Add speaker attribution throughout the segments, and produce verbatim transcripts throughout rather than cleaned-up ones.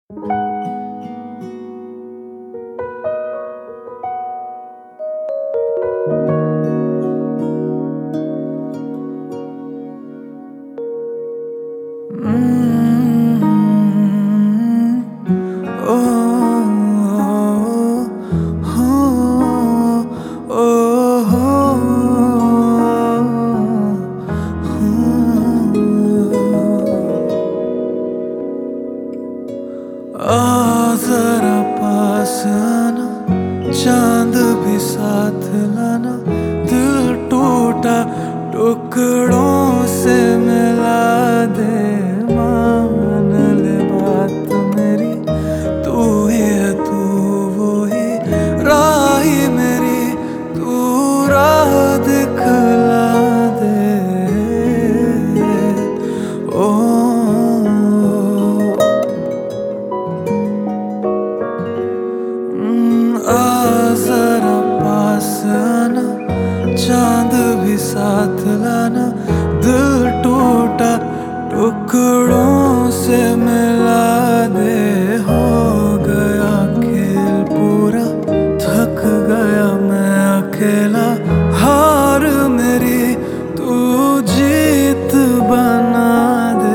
Speaker 1: आ जरा पास आना, चांद भी साथ लाना, दिल टूटा टुकड़ों से मिला दे। मान ले बात मेरी, तू ही है तू वो ही, राह ही मेरी तू राह दिखला दे। ओ आ जरा पास आना, चांद भी साथ लाना, दिल टूटा टुकड़ों से मिला दे। हो गया खेल पूरा, थक गया मैं अकेला, हार मेरी तू जीत बना दे।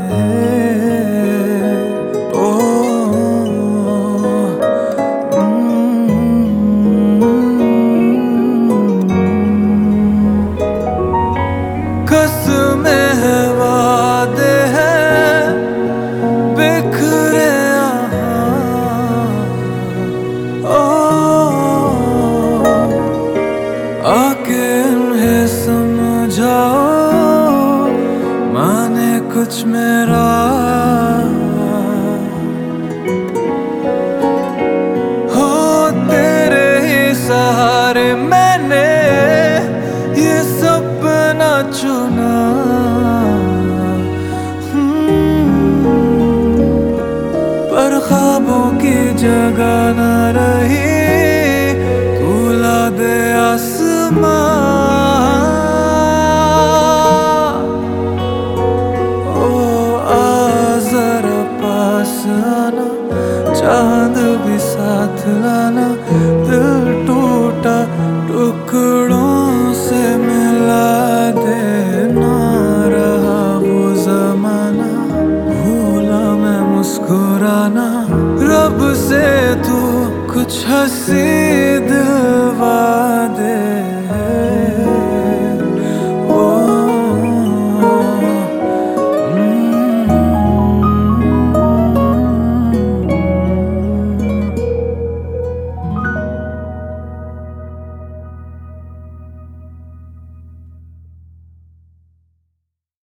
Speaker 1: कसमें है वादे हैं बिखरे यहाँ, ओ आके इन्हें समझाओ, माने कुछ मेरा। हो तेरे ही सहारे मैंने ये सपना चुना, पर ख्वाबों की जगह न रही, तू ला दे आसमां। ओ आ जरा पास आना, चांद भी साथ लाना, दिल टूटा टुकड़ों से मिला दे। ना रहा वो जमाना, भूला मैं मुस्कुराना, रब से तू कुछ हंसी दिलवा दे।